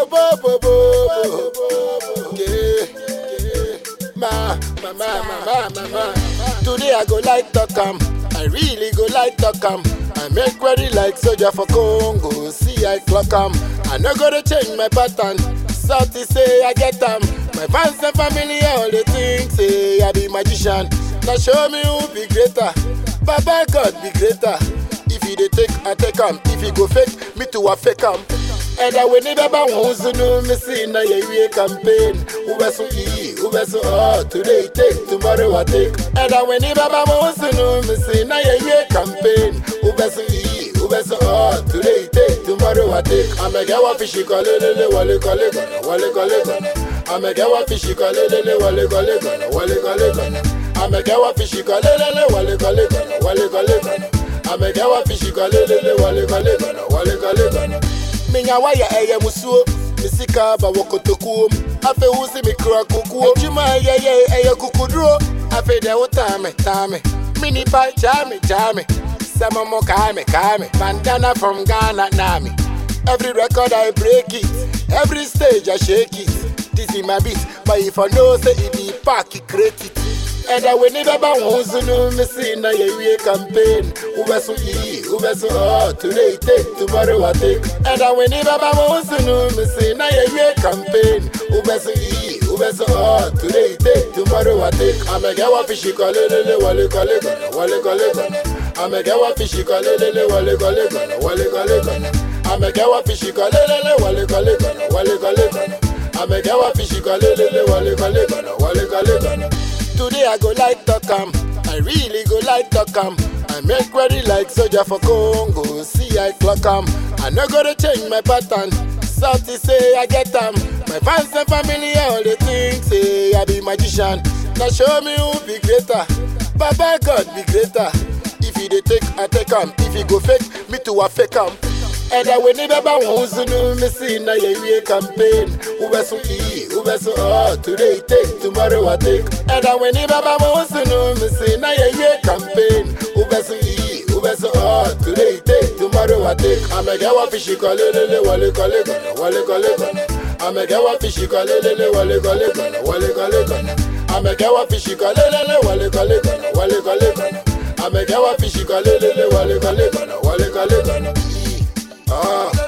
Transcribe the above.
Yeah. Ma. Today I go like Tokam. I really go like Tokam. I make ready like soldier for Congo. See I clock 'em. I no gonna change my pattern. Salty say I get 'em. My fans and family all the things say I be magician. Now show me who be greater. Baba God be greater. If you dey take, I take 'em. If you go fake, me too I fake 'em. And I will never bow who's no missing na ye campaign. Ubesu ubesu today take, tomorrow I take. And I will never bow who's no missing na ye campaign. Ubesu today take, tomorrow I take. I'm a gawa fishy kalele wale kale gana. I'm a gawa fishy kalele wale kale gana. I'm a gawa fishy kalele wale kale gana. I'm a gawa fishy kalele wale kale gana. Minya waya eye musuo misika ba wokotokuo afe wusi mikra kokuo juma eye kukudro afe de utame mini pa jame sama mo kame bandana from Ghana nami. Every record I break it, every stage I shake it. This is my beat, but if I know say it be pack it create it. And I will never bow who's no missing na ye campaign. Ubesu today take, tomorrow I take. And I will never bow who's no missing na ye campaign. Ubesu today take, tomorrow I take. I'm a gawa fishy kalele wale kale gana. I'm a gawa fishy kalele wale kale gana. I'm a gawa fishy kalele wale kale gana. I'm a gawa fishy kalele wale kale gana. Today I go like Tokam. I really go like Tokam. I make ready like soldier for Congo. See I clock 'em. I no gonna change my pattern. Salty say I get 'em. My fans and family all the things say I be magician. Now show me who be greater. Baba God be greater. If you dey take, I take 'em. If you go fake, me too I fake 'em. And I will never bow who's no missing na ye campaign. Ubesu today take, tomorrow I take. And I will never bow who's no missing na ye campaign. Ubesu today take, tomorrow I take. I'm a gawa fishy kalele wale kale gana. I'm a gawa fishy kalele wale kale gana. I'm a gawa fishy kalele wale kale gana. I'm a gawa fishy kalele wale kale gana.